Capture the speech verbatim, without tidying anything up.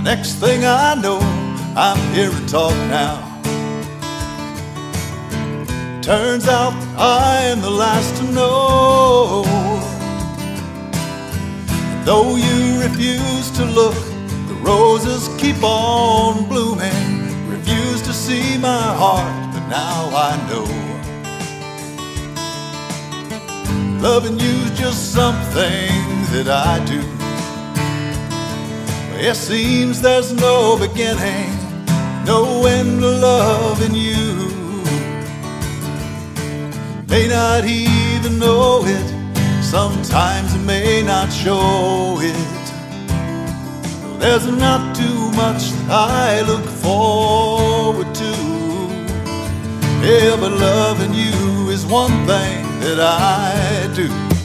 Next thing I know, I'm here to talk now. Turns out I am the last to know. And though you refuse to look, the roses keep on blooming. Refuse to see my heart, but now I know. Loving you's just something that I do. It seems there's no beginning, no end to loving you. May not even know it, sometimes it may not show it. There's not too much that I look forward to. Yeah, but loving you is one thing that I do.